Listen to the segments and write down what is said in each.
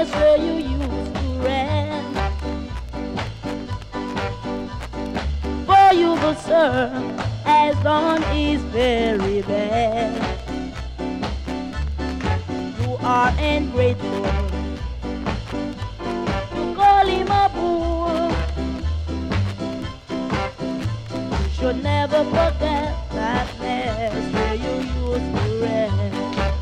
place where you used to rent. For you, the sir, has done is very bad. You are ungrateful. You call him a fool. You should never forget that place where you used to rent.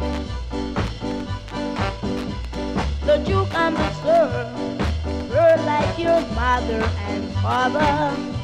The Duke and the Sir were like your mother and father.